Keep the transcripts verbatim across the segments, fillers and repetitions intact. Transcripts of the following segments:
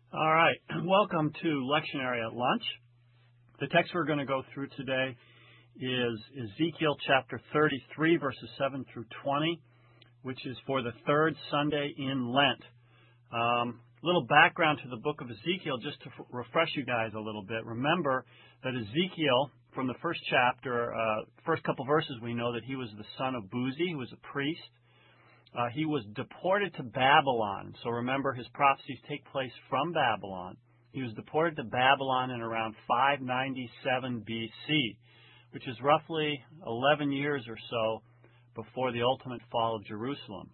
All right. Welcome to Lectionary at Lunch. The text we're going to go through today is Ezekiel chapter thirty-three, verses seven through twenty, which is for the third Sunday in Lent. Um, little background to the book of Ezekiel, just to f- refresh you guys a little bit. Remember that Ezekiel, from the first chapter, uh, first couple verses, we know that he was the son of Buzi, who was a priest. Uh, he was deported to Babylon. So remember, his prophecies take place from Babylon. He was deported to Babylon in around five ninety-seven B C, which is roughly eleven years or so before the ultimate fall of Jerusalem.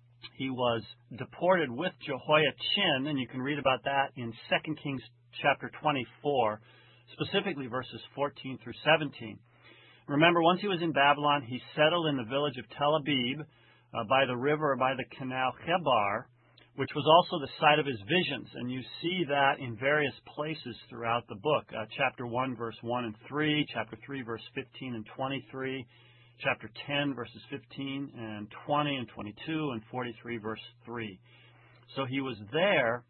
He was deported with Jehoiachin, and you can read about that in Second Kings chapter twenty-four, specifically verses fourteen through seventeen. Remember, once he was in Babylon, he settled in the village of Tel Abib, Uh, by the river, by the canal Chebar, which was also the site of his visions. And you see that in various places throughout the book. Uh, chapter one, verse one and three, chapter three, verse fifteen and twenty-three, chapter ten, verses fifteen and twenty and twenty-two, and forty-three, verse three. So he was there,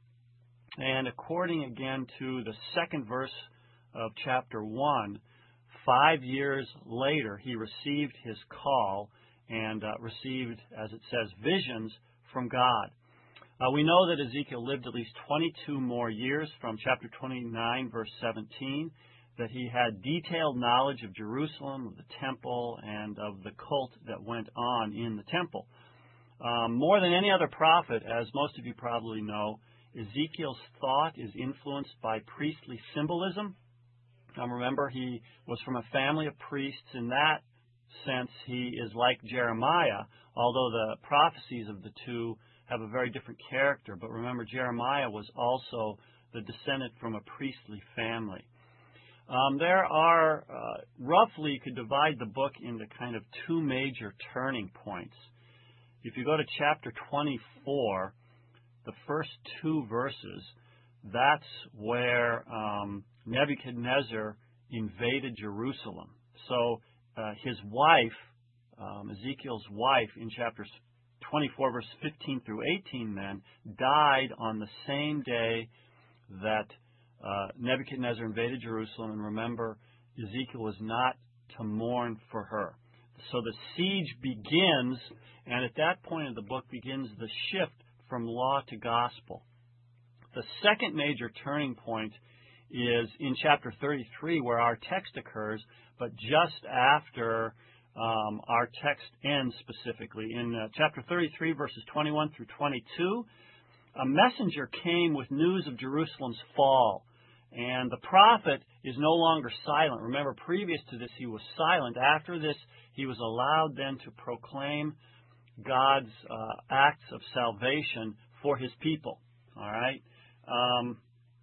and according again to the second verse of chapter one, five years later he received his call and uh, received, as it says, visions from God. Uh, we know that Ezekiel lived at least twenty-two more years from chapter twenty-nine, verse seventeen, that he had detailed knowledge of Jerusalem, of the temple, and of the cult that went on in the temple. Um, more than any other prophet, as most of you probably know, Ezekiel's thought is influenced by priestly symbolism. Um, remember, he was from a family of priests. In that sense, he is like Jeremiah, although the prophecies of the two have a very different character. But remember, Jeremiah was also the descendant from a priestly family. Um, there are, uh, roughly, you could divide the book into kind of two major turning points. If you go to chapter twenty-four, the first two verses, that's where um, Nebuchadnezzar invaded Jerusalem. So Uh, his wife, um, Ezekiel's wife, in chapters twenty-four, verse fifteen through eighteen, then, died on the same day that uh, Nebuchadnezzar invaded Jerusalem. And remember, Ezekiel was not to mourn for her. So the siege begins, and at that point of the book begins the shift from law to gospel. The second major turning point is in chapter thirty-three, where our text occurs, but just after um, our text ends specifically. In uh, chapter thirty-three, verses twenty-one through twenty-two, a messenger came with news of Jerusalem's fall. And the prophet is no longer silent. Remember, previous to this, he was silent. After this, he was allowed then to proclaim God's uh, acts of salvation for his people. All right? Um,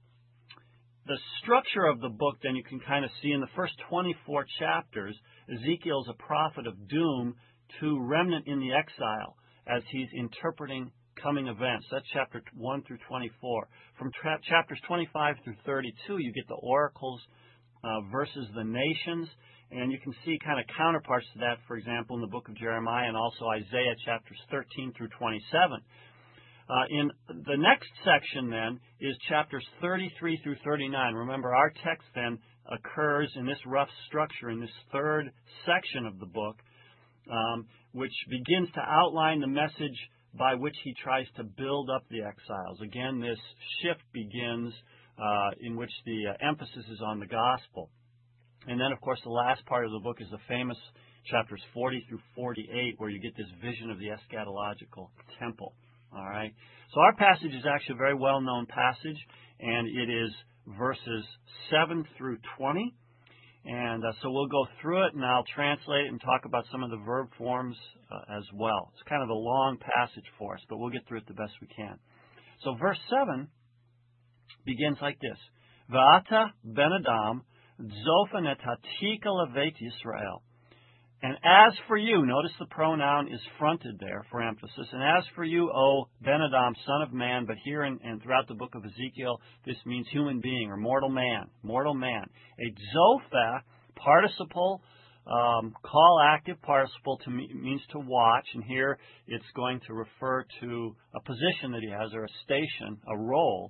The structure of the book, then, you can kind of see in the first twenty-four chapters, Ezekiel's a prophet of doom to remnant in the exile as he's interpreting coming events. That's chapter one through twenty-four. From tra- chapters twenty-five through thirty-two, you get the oracles uh, versus the nations, and you can see kind of counterparts to that, for example, in the book of Jeremiah and also Isaiah chapters thirteen through twenty-seven. Uh, in the next section, then, is chapters thirty-three through thirty-nine. Remember, our text, then, occurs in this rough structure, in this third section of the book, um, which begins to outline the message by which he tries to build up the exiles. Again, this shift begins uh, in which the uh, emphasis is on the gospel. And then, of course, the last part of the book is the famous chapters forty through forty-eight, where you get this vision of the eschatological temple. All right. So our passage is actually a very well-known passage, and it is verses seven through twenty. And uh, so we'll go through it, and I'll translate it and talk about some of the verb forms uh, as well. It's kind of a long passage for us, but we'll get through it the best we can. So verse seven begins like this: Va'ata ben Adam, zophan et hatika levet Yisrael. And as for you, notice the pronoun is fronted there for emphasis. And as for you, O Ben Adam, son of man, but here in, and throughout the book of Ezekiel, this means human being or mortal man, mortal man. A zophah, participle, um, call active participle to me, means to watch. And here it's going to refer to a position that he has or a station, a role.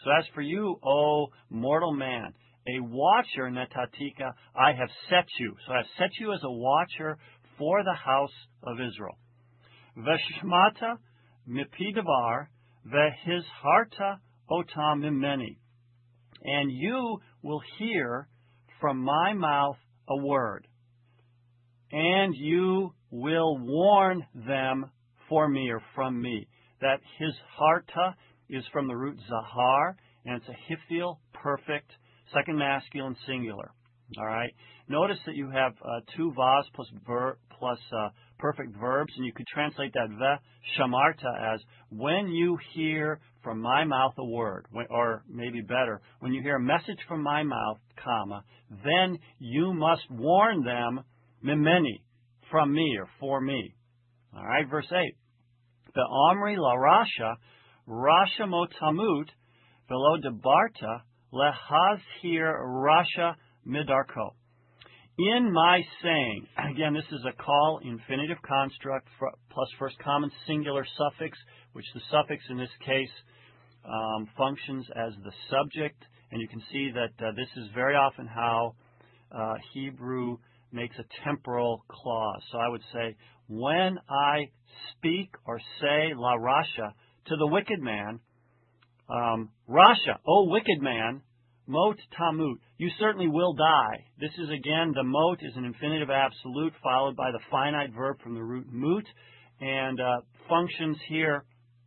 So as for you, O mortal man, a watcher, netatika, I have set you. So I have set you as a watcher for the house of Israel. Veshmata mipidavar vehizharta otam mimeni. And you will hear from my mouth a word, and you will warn them for me or from me. That his harta is from the root zahar, and it's a hifil, perfect, second masculine singular. All right. Notice that you have uh, two vas plus ver, plus uh, perfect verbs, and you could translate that ve shamarta as when you hear from my mouth a word, when, or maybe better, when you hear a message from my mouth, comma, then you must warn them, mimeni, from me or for me. All right, verse eight. The Omri la Rasha, Rasha motamut, velo debarta, lehazhir Rasha midarko. In my saying, again, this is a call infinitive construct plus first common singular suffix, which the suffix in this case um, functions as the subject. And you can see that uh, this is very often how uh, Hebrew makes a temporal clause. So I would say, when I speak or say la Rasha to the wicked man, um, Rasha, oh wicked man, mot tamut, you certainly will die. This is again, the mot is an infinitive absolute followed by the finite verb from the root mut, and uh, functions here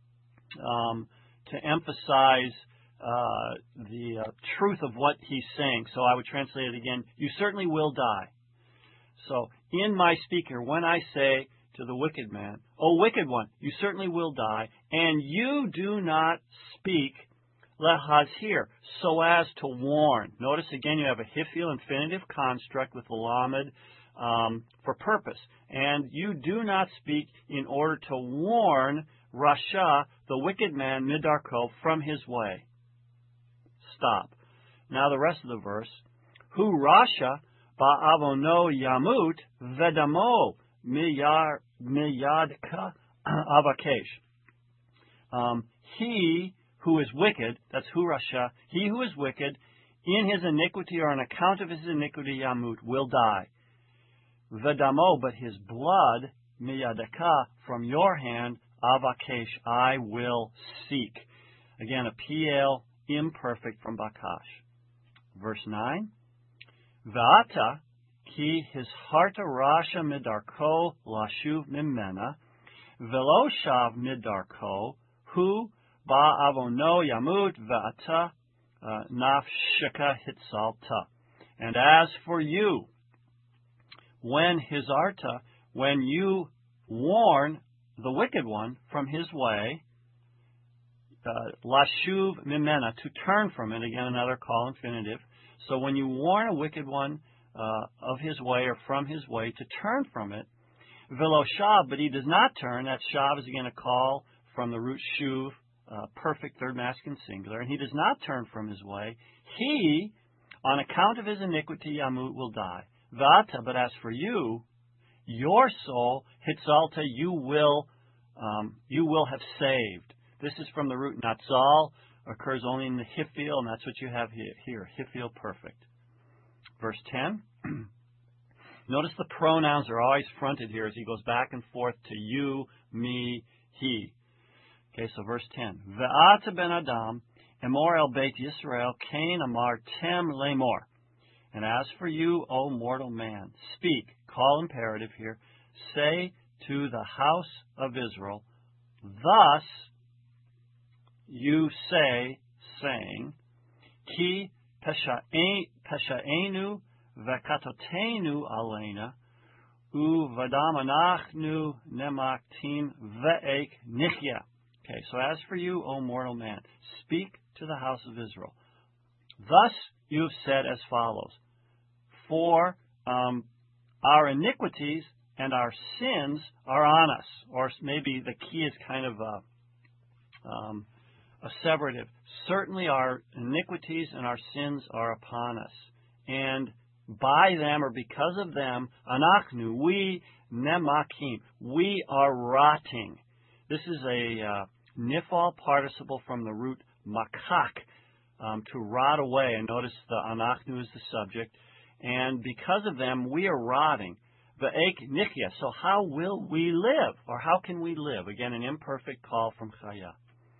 um, to emphasize uh, the uh, truth of what he's saying. So I would translate it again, you certainly will die. So, in my speaker, when I say to the wicked man, O wicked one, you certainly will die, and you do not speak lehazhir, so as to warn. Notice again you have a hifil infinitive construct with the lamed um, for purpose. And you do not speak in order to warn Rasha, the wicked man, midarko, from his way. Stop. Now the rest of the verse. Hu Rasha ba'avono yamut vedamo miyadka avakesh. Um, he who is wicked, that's hu Rasha, he who is wicked, in his iniquity or on account of his iniquity yamut, will die. Vedamo, but his blood, miyadka, from your hand, avakesh, I will seek. Again, a P L imperfect from bakash. Verse nine. Va'ata ki his harta rasha midarko lashuv mimena velo shav midarko hu ba'avono yamut va'ata nafshika hitzalta. And as for you, when his arta, when you warn the wicked one from his way, uh, lashuv mimena, to turn from it, again another call infinitive. So when you warn a wicked one uh, of his way or from his way to turn from it, velo shav, but he does not turn, that shav is again a call from the root shuv, uh, perfect third masculine singular, and he does not turn from his way, he, on account of his iniquity, yamut, will die. Vata, but as for you, your soul, hitzalta, you will, um, you will have saved. This is from the root natzal, occurs only in the hifil, and that's what you have here, hifil perfect. Verse ten. Notice the pronouns are always fronted here as he goes back and forth to you, me, he. Okay, so verse ten. Ve'ata ben Adam, emor el beit Yisrael, kain amar tem lemor. And as for you, O mortal man, speak, call imperative here, say to the house of Israel, thus you say, saying, Ki peshaenu vekatotenu alena, u vadamanachnu nemaktim ve'ek nichya. Okay, so as for you, O mortal man, speak to the house of Israel. Thus you have said as follows, for um, our iniquities and our sins are on us. Or maybe the key is kind of a, um, asseverative. Certainly our iniquities and our sins are upon us. And by them, or because of them, anachnu, we, nemakim, we are rotting. This is a uh, nifal participle from the root makak, um, to rot away. And notice the anachnu is the subject. And because of them, we are rotting. Ve'ek nichya. So how will we live? Or how can we live? Again, an imperfect call from Chaya.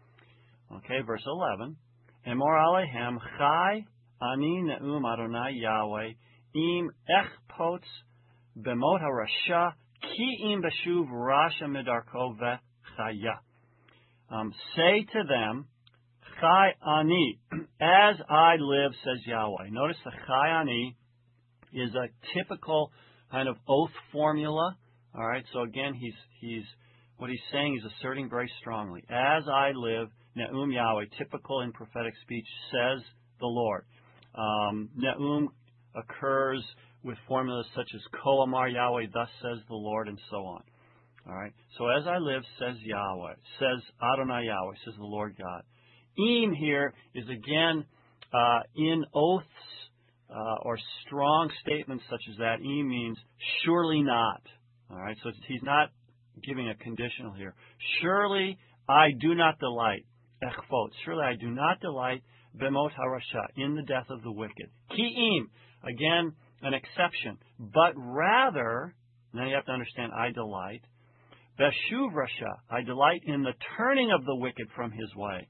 Okay, verse eleven. Emor alehem chai ani ne'um Adonai Yahweh im echpotz b'mot harasha ki im b'shuv rasha midarko ve'chaya. Um, say to them, Chai ani, as I live, says Yahweh. Notice the Chai ani is a typical kind of oath formula. All right, so again, he's he's what he's saying. He's asserting very strongly. As I live, Ne'um Yahweh, typical in prophetic speech, says the Lord. Um, Ne'um occurs with formulas such as Ko Amar Yahweh, thus says the Lord, and so on. All right, so as I live, says Yahweh, says Adonai Yahweh, says the Lord God. Im here is again uh, in oaths uh, or strong statements such as that. Im means surely not. All right, so he's not giving a conditional here. Surely I do not delight. Echvot. Surely I do not delight b'mot harasha, in the death of the wicked. Ki'im, again an exception, but rather, now you have to understand, I delight. Beshuv rasha, I delight in the turning of the wicked from his way.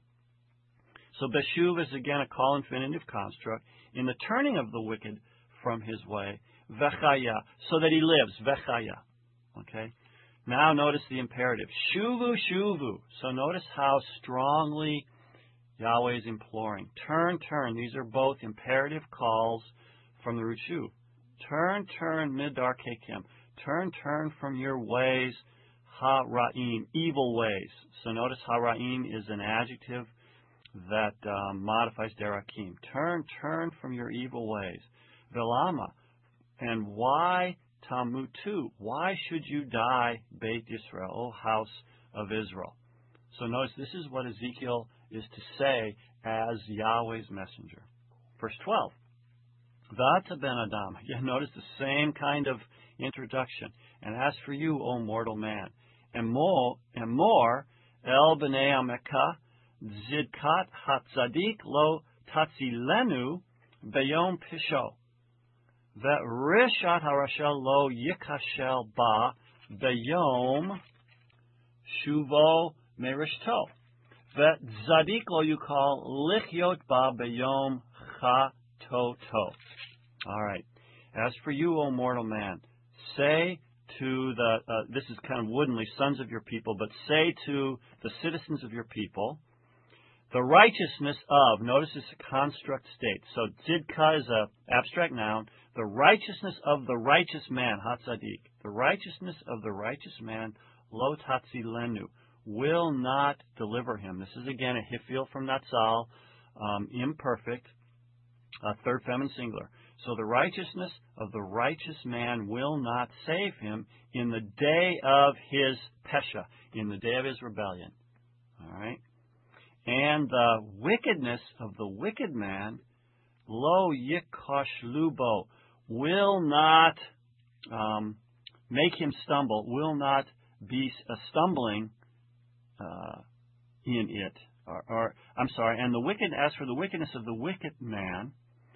So beshuv is again a call infinitive construct, in the turning of the wicked from his way. Vechaya, so that he lives. Vechaya. Okay. Now notice the imperative. Shuvu, shuvu. So notice how strongly Yahweh is imploring. Turn, turn. These are both imperative calls from the root shuv. Turn, turn, midarkekem. Turn, turn from your ways, ha-ra'im, evil ways. So notice ha-ra'im is an adjective that um, modifies derakim. Turn, turn from your evil ways. Velama. And why tamutu? Why should you die, Beit Yisrael, O house of Israel? So notice this is what Ezekiel is to say as Yahweh's messenger. Verse twelve. Vata ben Adam. Again, notice the same kind of introduction. And as for you, O mortal man, Emor, Emor el b'nei Ameka, zidkat hatzadik lo tatzilenu beyom pisho. Ve'rishat harasha lo yikashel ba beyom shuvo merishto. Ve'zadik lo yukal lichyot ba beyom chatoto. All right. As for you, O mortal man, say to the, uh, this is kind of woodenly, sons of your people, but say to the citizens of your people, the righteousness of, notice it's a construct state. So tzidka is an abstract noun. The righteousness of the righteous man, hatzadik, the righteousness of the righteous man, lo tatzilenu, will not deliver him. This is again a hifil from Natsal, um, imperfect, uh, third feminine singular. So the righteousness of the righteous man will not save him in the day of his pesha, in the day of his rebellion. All right? And the wickedness of the wicked man, lo yikosh lubo, will not um, make him stumble, will not be a stumbling uh, in it. Or, or I'm sorry, and the wicked, as for the wickedness of the wicked man,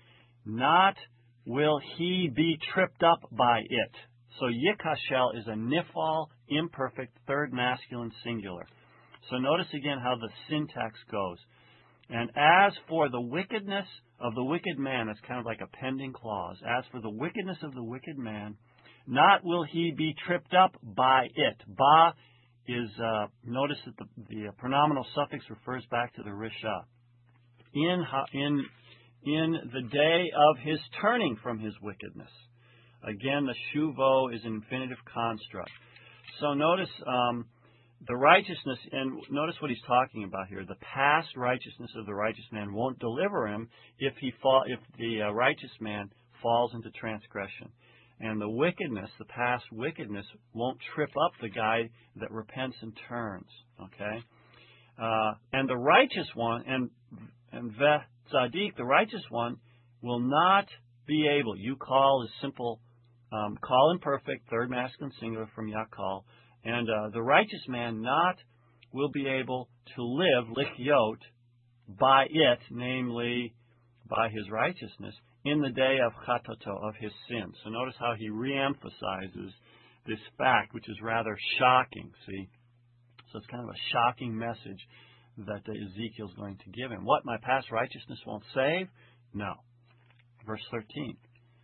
not will he be tripped up by it. So yikashel is a nifal, imperfect, third masculine singular. So notice again how the syntax goes. And as for the wickedness of the wicked man, it's kind of like a pending clause. As for the wickedness of the wicked man, not will he be tripped up by it. Ba is, uh, notice that the, the pronominal suffix refers back to the risha. In, in, in the day of his turning from his wickedness. Again, the shuvo is an infinitive construct. So notice um, the righteousness, and notice what he's talking about here. The past righteousness of the righteous man won't deliver him if he fall, if the uh, righteous man falls into transgression. And the wickedness, the past wickedness, won't trip up the guy that repents and turns. Okay, uh, and the righteous one, and and ve tzaddik, the righteous one, will not be able. You call is simple, um, call imperfect, third masculine singular from yakal. And uh, the righteous man not will be able to live, lichyot, by it, namely by his righteousness, in the day of chatato, of his sin. So notice how he reemphasizes this fact, which is rather shocking, see? So it's kind of a shocking message that Ezekiel's going to give him. What, my past righteousness won't save? No. Verse thirteen.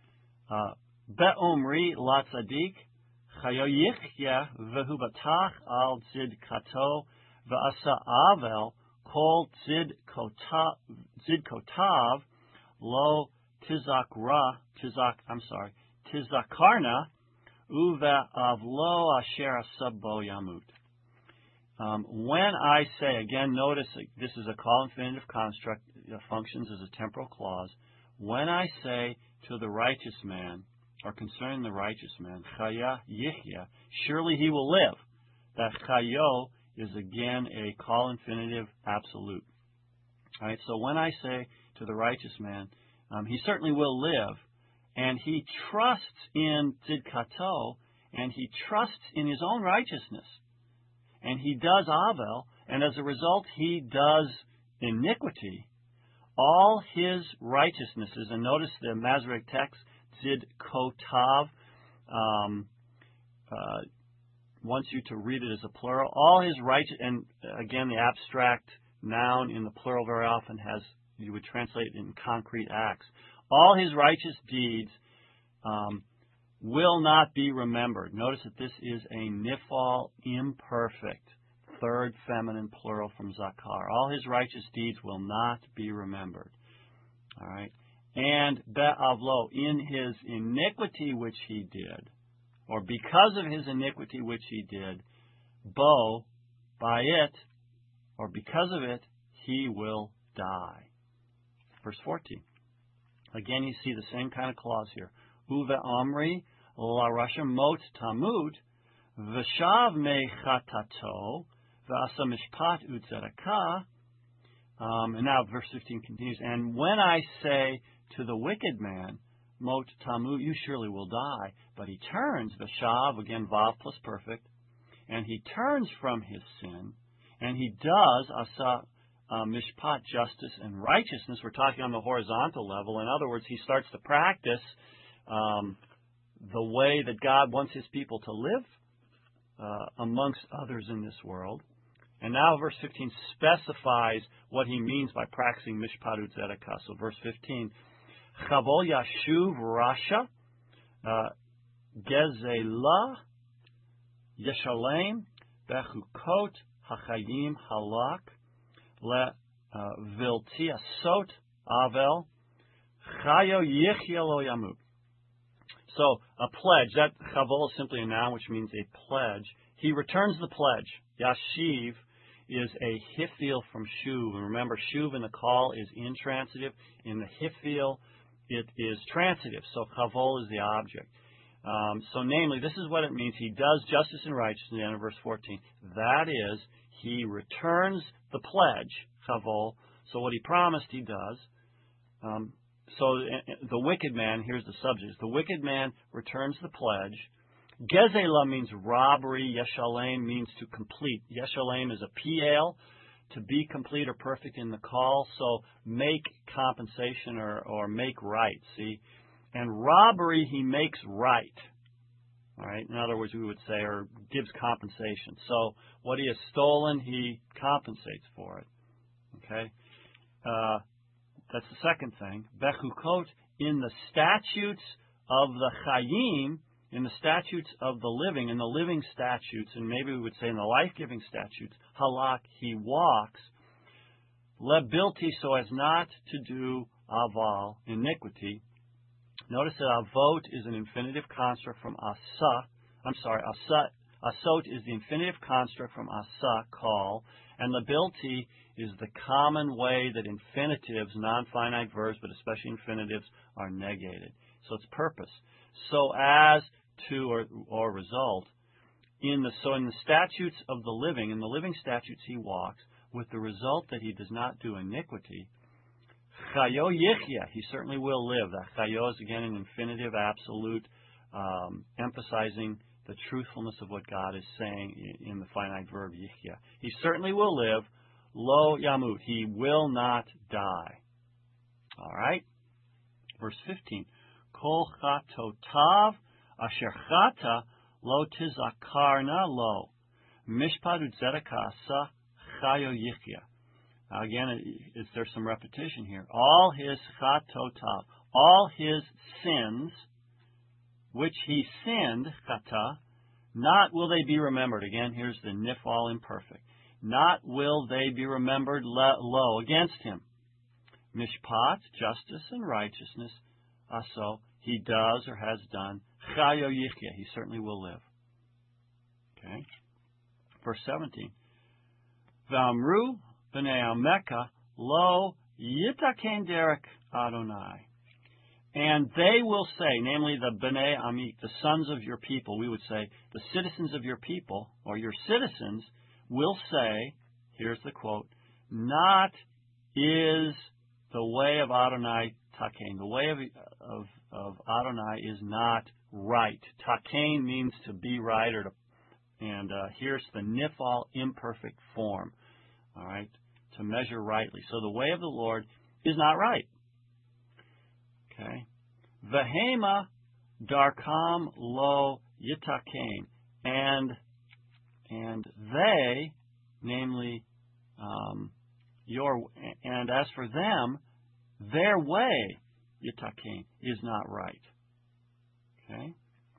Be'omri la tzadik, chayo yichya v'hu batach al tzidkato v'asa avel kol tzidkotav lo tizakra, tizak, I'm sorry, tizakarna uve avlo asher asabo yamut. Um, when I say, again, notice this is a call infinitive construct, it functions as a temporal clause. When I say to the righteous man, or concerning the righteous man, chaya yichya, surely he will live. That chayo is again a call infinitive absolute. All right, so when I say to the righteous man, um, he certainly will live, and he trusts in tzidkato, and he trusts in his own righteousness, and he does avel, and as a result he does iniquity, all his righteousnesses, and notice the Masoretic text, tzidkotav, um, uh, wants you to read it as a plural. All his righteous, and again, the abstract noun in the plural very often has, you would translate it in concrete acts. All his righteous deeds um, will not be remembered. Notice that this is a nifal imperfect, third feminine plural from zakar. All his righteous deeds will not be remembered. All right. And be'avlo, in his iniquity which he did, or because of his iniquity which he did, bo, by it, or because of it, he will die. Verse fourteen. Again, you see the same kind of clause here. Uve amri la rasha mot tamut v'shav me chatato v'asa mishpat utzedakah. Um, and now verse fifteen continues. And when I say to the wicked man, mot tamut, you surely will die, but he turns, v'shav, again vav plus perfect, and he turns from his sin, and he does asa uh, mishpat, justice and righteousness. We're talking on the horizontal level. In other words, he starts to practice um, the way that God wants his people to live uh, amongst others in this world. And now verse fifteen specifies what he means by practicing mishpat utzedakah. So verse fifteen, Chavol yashuv rasha gezela yeshalem bechukot hachayim halak le vilti asot avel chayo yichya lo yamut. So a pledge, that chavol is simply a noun which means a pledge. He returns the pledge. Yashiv is a hifil from shuv. And remember, shuv in the call is intransitive. In the hifil, it is transitive. So chavol is the object. Um, so namely, this is what it means. He does justice and righteousness in the end of verse fourteen. That is, he returns the pledge, chavol. So what he promised, he does. Um, so the wicked man, here's the subject. The wicked man returns the pledge. Gezela means robbery. Yeshalem means to complete. Yeshalem is a piel, to be complete or perfect in the call. So make compensation or, or make right, see? And robbery, he makes right. All right? In other words, we would say, or gives compensation. So what he has stolen, he compensates for it. Okay? Uh, that's the second thing. Bechukot, in the statutes of the chayim, in the statutes of the living, in the living statutes, and maybe we would say in the life-giving statutes, halak, he walks, lebilti, so as not to do aval, iniquity. Notice that avot is an infinitive construct from asa. I'm sorry, asa, asot is the infinitive construct from asa, call, and lebilti is the common way that infinitives, non-finite verbs, but especially infinitives, are negated. So it's purpose. So as to or, or result, in the so in the statutes of the living, in the living statutes he walks, with the result that he does not do iniquity. Chayo yichya, he certainly will live. That chayo is again an infinitive absolute, um, emphasizing the truthfulness of what God is saying in, in the finite verb yichya. He certainly will live. lo yamut. He will not die. All right. Verse fifteen. Kol chatotav asher chata lo tizakarna lo. Mishpat utzedekasa chayo yichya. Again, is there some repetition here? All his chatotav, all his sins, which he sinned, chata, not will they be remembered. Again, here's the nifal imperfect. Not will they be remembered lo against him. Mishpat, justice and righteousness, aso, he does or has done. Chayo yichya, he certainly will live. Okay. Verse seventeen. V'amru b'nei Ameka lo yitaken derek Adonai. And they will say, namely the B'nai Amik, the sons of your people, we would say, the citizens of your people, or your citizens, will say, here's the quote, not is the way of Adonai Takein. The way of, of, of Adonai is not right. Takein means to be right, or to, and uh, here's the nifal imperfect form, all right, to measure rightly. So the way of the Lord is not right. Okay. Vehema darkam lo yitakein, and and they, namely um, your, and as for them, their way yitakein is not right. Okay.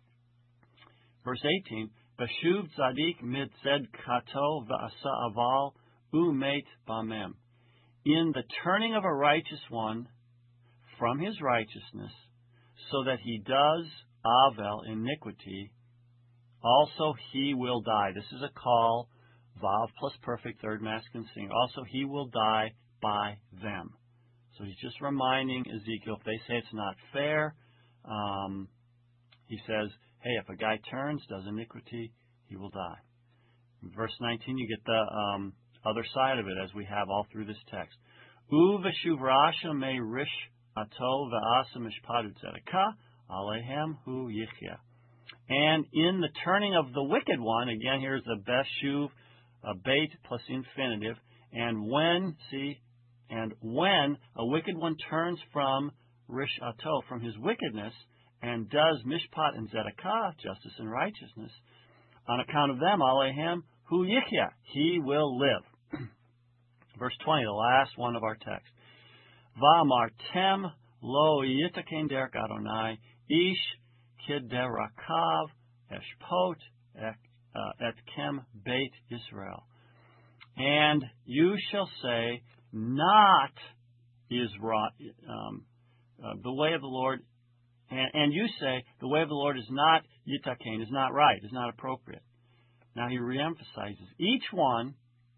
Verse eighteen. Bashuv tzadik mitzed kato v'asa aval umet bamem. In the turning of a righteous one from his righteousness, so that he does avel, iniquity, also he will die. This is a call, vav plus perfect, third masculine singular. Also he will die by them. So he's just reminding Ezekiel, if they say it's not fair, um, he says, hey, if a guy turns, does iniquity, he will die. In verse nineteen, you get the um, other side of it, as we have all through this text. U v'shuv rasha me rish ato v'asa mishpat utzedekah alehem hu yichya. And in the turning of the wicked one, again, here's the beshuv, a bait plus infinitive, and when, see, and when a wicked one turns from rish ato, from his wickedness, and does mishpat and zedekah, justice and righteousness, on account of them, alehem hu yichya, he will live. Verse twenty, the last one of our text. Va'amartem lo yitaken derek Adonai ish kiderakav eshpot et kem beit Israel. And you shall say, not is um, uh, the way of the Lord. And, and you say, the way of the Lord is not yitaken, is not right, is not appropriate. Now he reemphasizes, each one,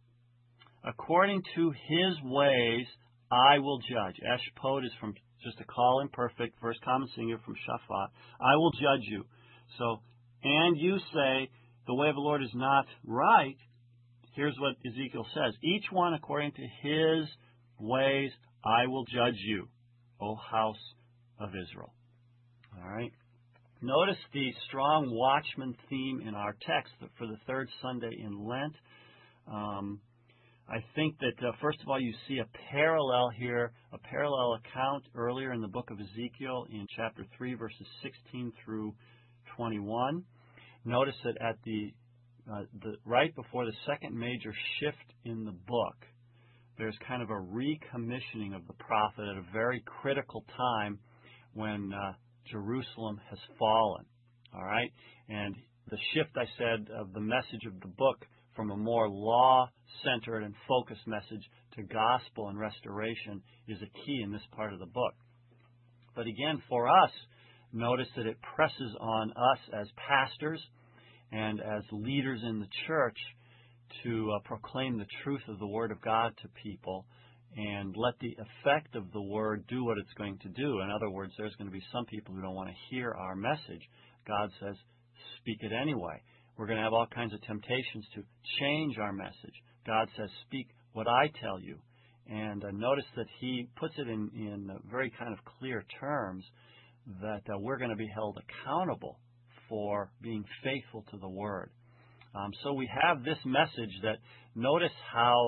according to his ways, I will judge. Eshpot is from just a call imperfect, first common singular from shafat. I will judge you. So, and you say, the way of the Lord is not right. Here's what Ezekiel says. Each one according to his ways, I will judge you, O house of Israel. All right. Notice the strong watchman theme in our text for the third Sunday in Lent. Um, I think that, uh, first of all, you see a parallel here, a parallel account earlier in the book of Ezekiel in chapter three, verses sixteen through twenty-one. Notice that at the, uh, the right before the second major shift in the book, there's kind of a recommissioning of the prophet at a very critical time when uh, Jerusalem has fallen. All right? And the shift, I said, of the message of the book from a more law-centered and focused message to gospel and restoration is a key in this part of the book. But again, for us, notice that it presses on us as pastors and as leaders in the church to uh, proclaim the truth of the Word of God to people and let the effect of the Word do what it's going to do. In other words, there's going to be some people who don't want to hear our message. God says, speak it anyway. We're going to have all kinds of temptations to change our message. God says, speak what I tell you. And uh, notice that he puts it in, in very kind of clear terms that uh, we're going to be held accountable for being faithful to the Word. Um, so we have this message that notice how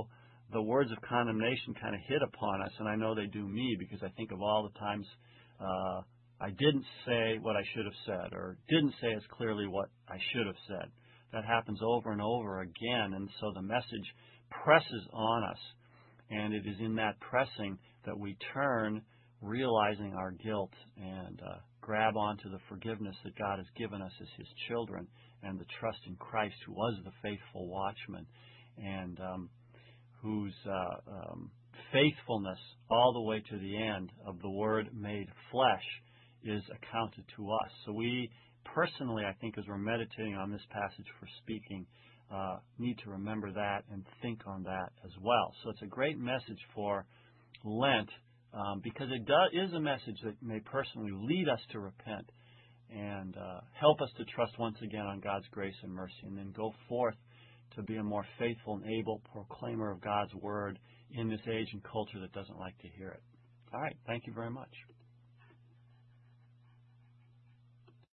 the words of condemnation kind of hit upon us, and I know they do me because I think of all the times uh, I didn't say what I should have said or didn't say as clearly what I should have said. That happens over and over again, and so the message presses on us, and it is in that pressing that we turn, realizing our guilt, and uh, grab onto the forgiveness that God has given us as His children, and the trust in Christ, who was the faithful watchman, and um, whose uh, um, faithfulness all the way to the end of the Word made flesh is accounted to us. So we personally, I think, as we're meditating on this passage for speaking, uh, need to remember that and think on that as well. So it's a great message for Lent um, because it does, is a message that may personally lead us to repent and uh, help us to trust once again on God's grace and mercy, and then go forth to be a more faithful and able proclaimer of God's Word in this age and culture that doesn't like to hear it. All right. Thank you very much.